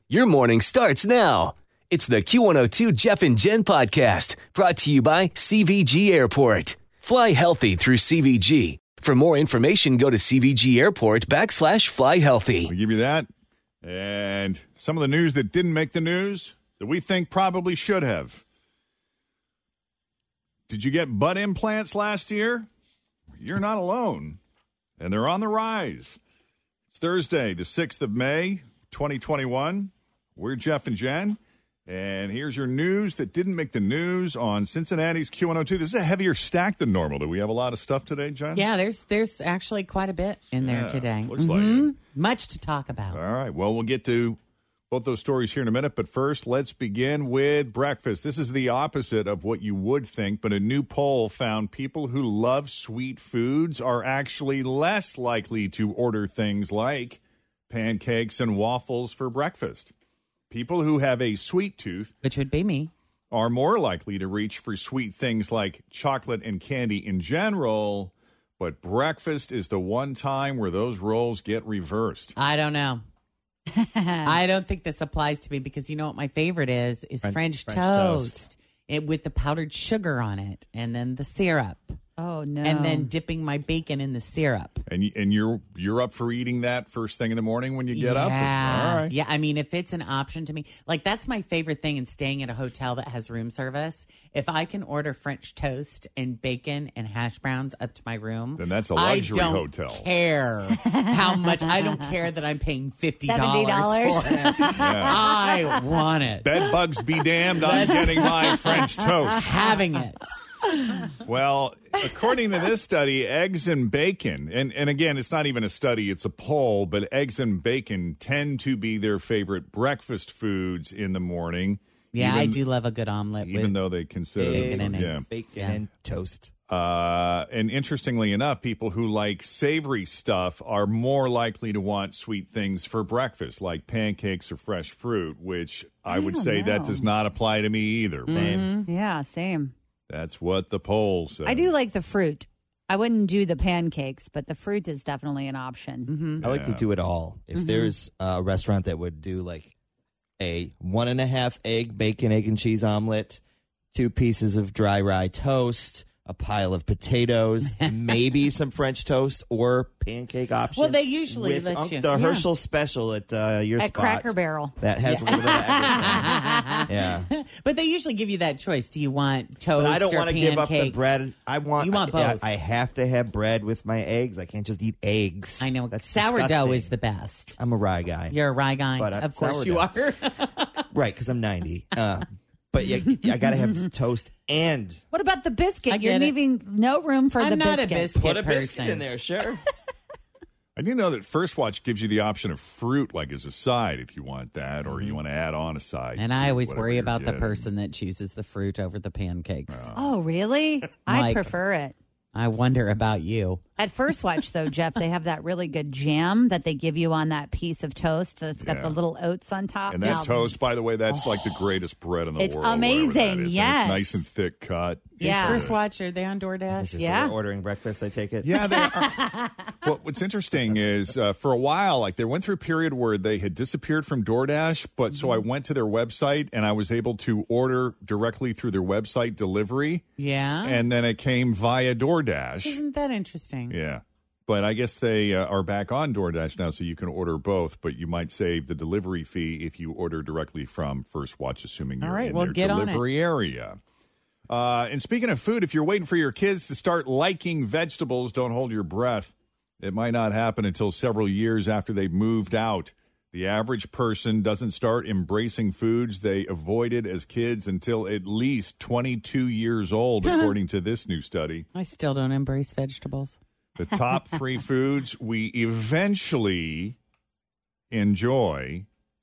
Your morning starts now. It's the Q102 Jeff and Jen podcast brought to you by CVG Airport. Fly healthy through CVG. For more information, go to CVG Airport /fly healthy. We'll give you that. And some of the news that didn't make the news that we think probably should have. Did you get butt implants last year? You're not alone. And they're on the rise. It's Thursday, the 6th of May, 2021. We're Jeff and Jen. And here's your news that didn't make the news on Cincinnati's Q102. This is a heavier stack than normal. Do we have a lot of stuff today, Jen? Yeah, there's actually quite a bit in there today. Looks like it. Much to talk about. All right. Well, we'll get to both those stories here in a minute. But first, let's begin with breakfast. This is the opposite of what you would think, but a new poll found people who love sweet foods are actually less likely to order things like pancakes and waffles for breakfast. People who have a sweet tooth, which would be me, are more likely to reach for sweet things like chocolate and candy in general, but breakfast is the one time where those roles get reversed. I don't know. I don't think this applies to me because you know what my favorite is French toast. With the powdered sugar on it and then the syrup. Oh, no. And then dipping my bacon in the syrup. And you're up for eating that first thing in the morning when you get up? All right. Yeah, I mean, if it's an option to me, like that's my favorite thing in staying at a hotel that has room service. If I can order French toast and bacon and hash browns up to my room, then that's a luxury hotel. I don't care how much. I don't care that I'm paying $50 for it. Yeah. I want it. Bed bugs be damned, I'm getting my French toast. Having it. Well, according to this study, eggs and bacon, and again, it's not even a study, it's a poll, but eggs and bacon tend to be their favorite breakfast foods in the morning. Yeah, I do love a good omelet. Even though they consider bacon and toast. And interestingly enough, people who like savory stuff are more likely to want sweet things for breakfast, like pancakes or fresh fruit, which I would say that does not apply to me either. Mm-hmm. Yeah, same. That's what the poll says. I do like the fruit. I wouldn't do the pancakes, but the fruit is definitely an option. Mm-hmm. I like to do it all. If there's a restaurant that would do like a 1.5 egg, bacon, egg, and cheese omelet, 2 pieces of dry rye toast, a pile of potatoes, maybe some French toast or pancake option. Well, they usually with let you. The Herschel special at your at spot. Cracker Barrel. That has a little bit of everything. Yeah. But they usually give you that choice. Do you want toast but I don't want to give up the bread. You want both. I have to have bread with my eggs. I can't just eat eggs. I know. That's sourdough disgusting. is the best. I'm a rye guy. You're a rye guy? But of course you sourdough. are. Right, because I'm 90. But I got to have toast and... What about the biscuit? You're it. leaving no room for the biscuit. I'm not a biscuit Put a biscuit person. in there, sure. I do know that First Watch gives you the option of fruit, like as a side, if you want that, or you want to add on a side. And I always worry about the getting. person that chooses the fruit over the pancakes. Oh, really? I Like- prefer it. I wonder about you. At First Watch, though, Jeff, they have that really good jam that they give you on that piece of toast that's got the little oats on top. And that toast, by the way, that's like the greatest bread in the It's world. whatever that amazing, is. And yes. it's nice and thick cut. Yeah. First Watch, are they on DoorDash? This is Yeah. we're ordering breakfast, I take it? Yeah, they are. Well, what's interesting is for a while, like they went through a period where they had disappeared from DoorDash, but so I went to their website and I was able to order directly through their website delivery. Yeah. And then it came via DoorDash. Isn't that interesting? Yeah. But I guess they are back on DoorDash now, so you can order both, but you might save the delivery fee if you order directly from First Watch, assuming you're in their get delivery area. And speaking of food, if you're waiting for your kids to start liking vegetables, don't hold your breath. It might not happen until several years after they've moved out. The average person doesn't start embracing foods they avoided as kids until at least 22 years old, according to this new study. I still don't embrace vegetables. The top 3 foods we eventually enjoy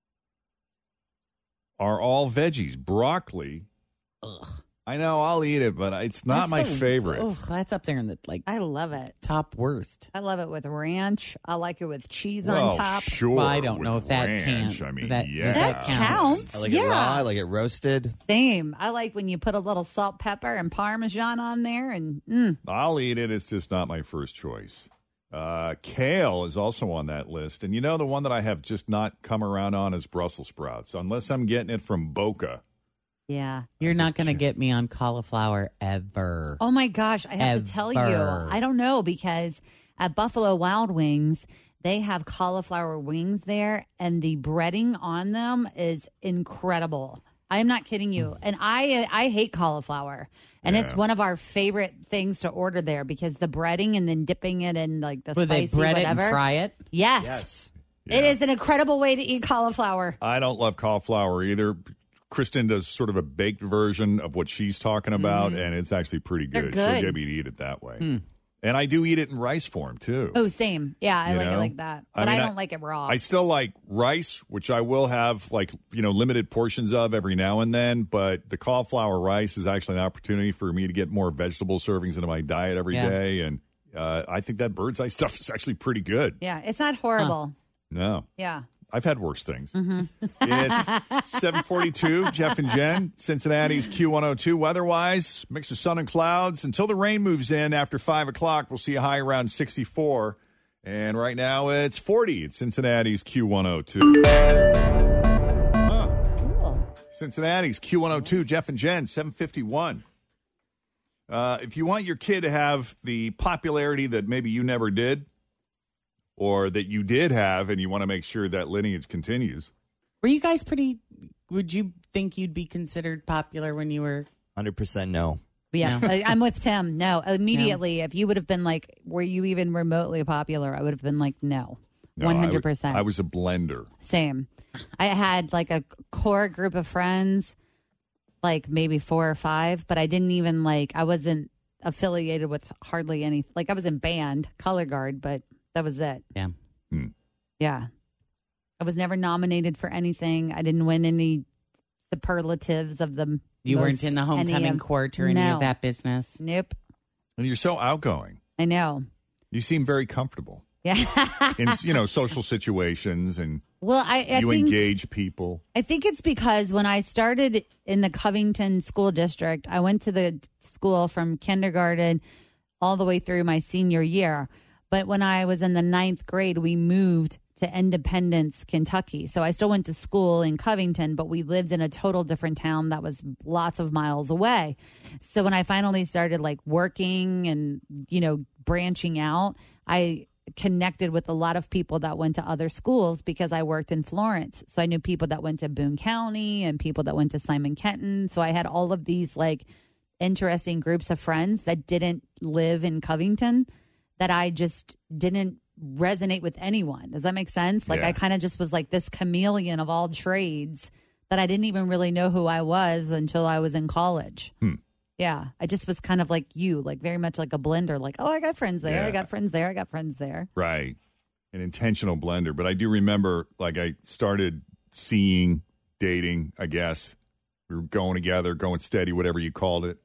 are all veggies. Broccoli. Ugh. I know, I'll eat it, but it's not my favorite. Ugh, that's up there in the I love it. top worst. I love it with ranch. I like it with cheese Well, on top. sure. Well, I don't know with if that ranch, can- I mean, that- yeah. does That counts. I like it raw. I like it roasted. Same. I like when you put a little salt, pepper, and Parmesan on there. And I'll eat it. It's just not my first choice. Kale is also on that list. And the one that I have just not come around on is Brussels sprouts, unless I'm getting it from Boca. Yeah. You're not going to get me on cauliflower ever. Oh, my gosh. I have to tell you. I don't know, because at Buffalo Wild Wings, they have cauliflower wings there, and the breading on them is incredible. I am not kidding you. And I hate cauliflower. And it's one of our favorite things to order there, because the breading and then dipping it in like the Would spicy they bread whatever. it and fry it? Yes. Yeah. It is an incredible way to eat cauliflower. I don't love cauliflower either. Kristen does sort of a baked version of what she's talking about, and it's actually pretty good. They're good. She'll get me to eat it that way. And I do eat it in rice form, too. Oh, same. Yeah, I like it know? like that. But I don't like it raw. I still like rice, which I will have limited portions of every now and then. But the cauliflower rice is actually an opportunity for me to get more vegetable servings into my diet every day. And I think that bird's eye stuff is actually pretty good. Yeah, it's not horrible. No. Yeah. I've had worse things. It's 7:42. Jeff and Jen, Cincinnati's Q102. Weather-wise, mix of sun and clouds until the rain moves in after 5 o'clock. We'll see a high around 64. And right now it's 40 at Cincinnati's Q102. Cool. Cincinnati's Q102. Jeff and Jen, 7:51. If you want your kid to have the popularity that maybe you never did, or that you did have, and you want to make sure that lineage continues. Were you guys would you think you'd be considered popular when you were? 100% no. Yeah, I'm with Tim. No, immediately. If you would have been like, were you even remotely popular? I would have been like, no, 100%. I was a blender. Same. I had like a core group of friends, like maybe 4 or 5, but I didn't even I wasn't affiliated with hardly any. Like I was in band, color guard, but that was it. Yeah. Yeah. I was never nominated for anything. I didn't win any superlatives of them. You weren't in the homecoming court or any of that business. Nope. And you're so outgoing. I know. You seem very comfortable. Yeah. In social situations, and well, I you think, engage people. I think it's because when I started in the Covington School District, I went to the school from kindergarten all the way through my senior year. But when I was in the 9th grade, we moved to Independence, Kentucky. So I still went to school in Covington, but we lived in a total different town that was lots of miles away. So when I finally started working and, branching out, I connected with a lot of people that went to other schools because I worked in Florence. So I knew people that went to Boone County and people that went to Simon Kenton. So I had all of these interesting groups of friends that didn't live in Covington, that I just didn't resonate with anyone. Does that make sense? I kind of just was this chameleon of all trades that I didn't even really know who I was until I was in college. Yeah. I just was kind of like you, very much like a blender. I got friends there. Yeah. I got friends there. I got friends there. Right. An intentional blender. But I do remember, I started dating, I guess. We were going together, going steady, whatever you called it.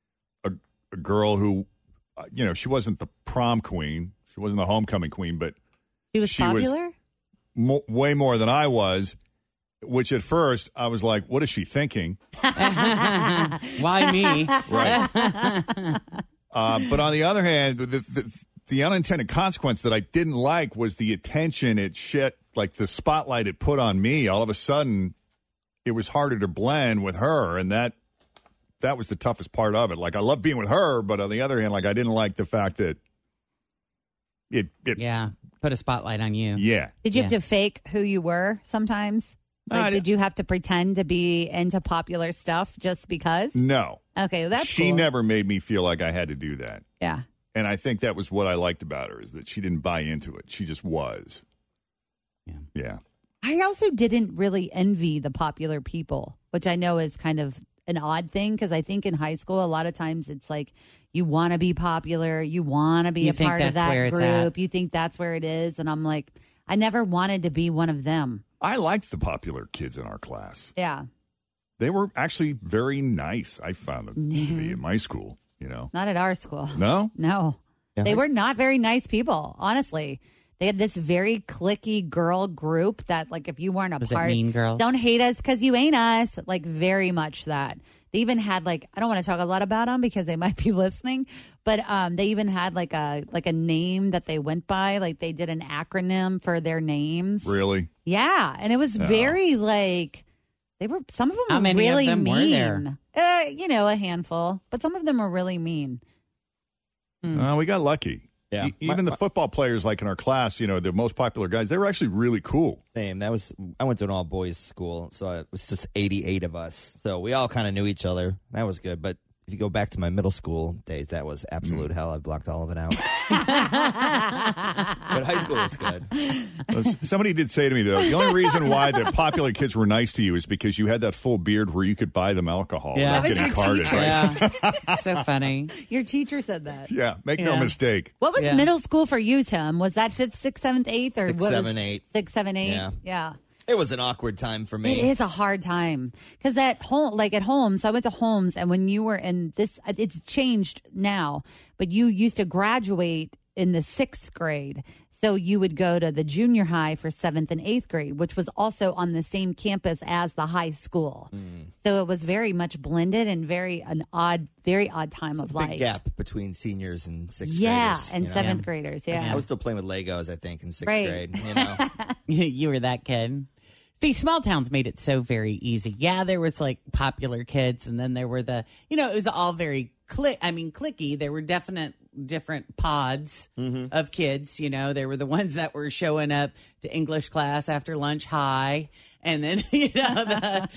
A girl who, she wasn't the prom queen. She wasn't the homecoming queen, but she was popular? Way more than I was, which at first I was like, what is she thinking? Why me? Right. But on the other hand, the unintended consequence that I didn't like was the attention the spotlight it put on me. All of a sudden, it was harder to blend with her, and that was the toughest part of it. I love being with her, but on the other hand, I didn't like the fact that it put a spotlight on you. Yeah. Did you have to fake who you were sometimes? Did you have to pretend to be into popular stuff just because? No. Okay, well, that's She cool. never made me feel like I had to do that. Yeah. And I think that was what I liked about her, is that she didn't buy into it. She just was. Yeah. I also didn't really envy the popular people, which I know is kind of an odd thing, because I think in high school, a lot of times it's you want to be popular, you want to be a part of that group, you think that's where it is. And I'm like, I never wanted to be one of them. I liked the popular kids in our class. Yeah. They were actually very nice. I found them to be in my school, Not at our school. No? No. Yeah, they were not very nice people, honestly. They had this very cliquey girl group that, like, if you weren't a Was it part, Mean Girls? don't hate us because you ain't us. Like, very much that. They even had, like, I don't want to talk a lot about them because they might be listening, but they even had like a name that they went by. Like, they did an acronym for their names. Really? Yeah, and it was very like some of them How were many really of them mean. were there? A handful, but some of them were really mean. We got lucky. Yeah. Even the football players, like in our class, the most popular guys, they were actually really cool. Same. I went to an all boys school, so it was just 88 of us. So we all kind of knew each other. That was good. But if you go back to my middle school days, that was absolute hell. I blocked all of it out. But high school was good. Somebody did say to me, though, the only reason why the popular kids were nice to you is because you had that full beard where you could buy them alcohol Yeah. without That getting was your carded. teacher. Right? Yeah. So funny. Your teacher said that. Yeah, make no Yeah. mistake. What was Yeah. middle school for you, Tim? Was that 5th, 6th, 7th, 8th, or 6, what 7, was 8. 6, 7, 8? Yeah. Yeah. It was an awkward time for me. It is a hard time because at home, so I went to Holmes, and when you were in this, it's changed now, but you used to graduate in the 6th grade. So you would go to the junior high for 7th and 8th grade, which was also on the same campus as the high school. So it was very much blended and very odd time of life. Big gap between seniors and 6th Yeah, graders. and you know? 7th graders. Yeah. I was still playing with Legos, I think, in 6th Right. grade. You were that kid. See, small towns made it so very easy. Yeah, there was like popular kids, and then there were it was all very cliquey. There were different pods of kids. There were the ones that were showing up to English class after lunch high, and then the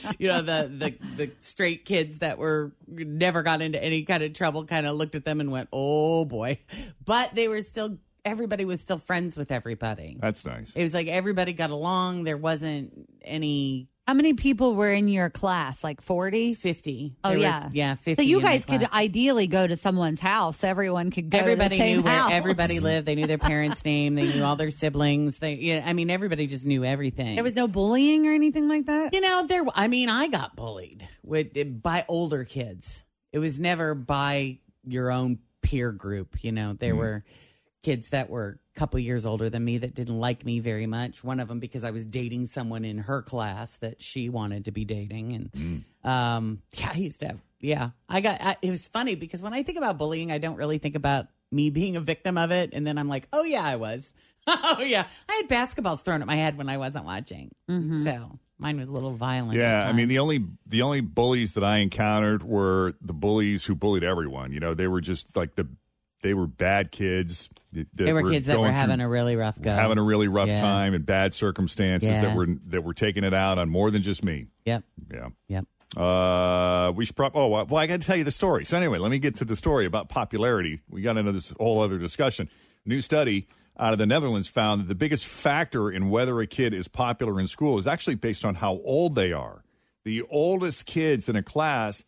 straight kids that were never got into any kind of trouble kind of looked at them and went, "Oh boy," but they were still. Everybody was still friends with everybody. That's nice. It was like everybody got along. There wasn't any How many people were in your class? Like 40? 50. Oh, There were- yeah. yeah, 50. So you in my guys could class. ideally go to someone's house. Everyone could go Everybody to the same knew where house. everybody lived. They knew their parents' name. They knew all their siblings. Everybody just knew everything. There was no bullying or anything like that? I got bullied by older kids. It was never by your own peer group. There were kids that were a couple years older than me that didn't like me very much. One of them because I was dating someone in her class that she wanted to be dating. And I used to have, it was funny because when I think about bullying, I don't really think about me being a victim of it. And then I'm like, oh yeah, I was. Oh yeah. I had basketballs thrown at my head when I wasn't watching. So mine was a little violent. Yeah, at I mean times. the only bullies that I encountered were the bullies who bullied everyone. They were just like they were bad kids. They were kids that were going having through- a really rough go. having a really rough Yeah. time in bad circumstances Yeah. that were taking it out on more than just me. Yep. Yeah. Yep. We should I got to tell you the story. So anyway, let me get to the story about popularity. We got into this whole other discussion. New study out of the Netherlands found that the biggest factor in whether a kid is popular in school is actually based on how old they are. The oldest kids in a class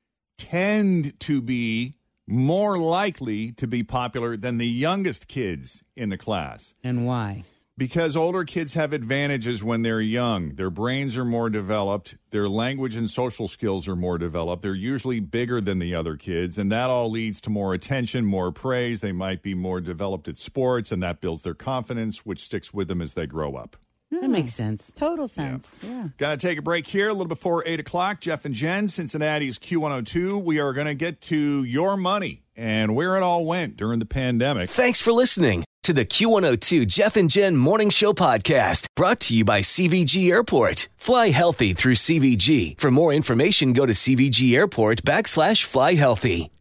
tend to be more likely to be popular than the youngest kids in the class. And why? Because older kids have advantages when they're young. Their brains are more developed. Their language and social skills are more developed. They're usually bigger than the other kids, and that all leads to more attention, more praise. They might be more developed at sports, and that builds their confidence, which sticks with them as they grow up. That makes sense. Total sense. Yeah. Got to take a break here a little before 8 o'clock. Jeff and Jen, Cincinnati's Q102. We are going to get to your money and where it all went during the pandemic. Thanks for listening to the Q102 Jeff and Jen Morning Show podcast, brought to you by CVG Airport. Fly healthy through CVG. For more information, go to CVG Airport /fly healthy.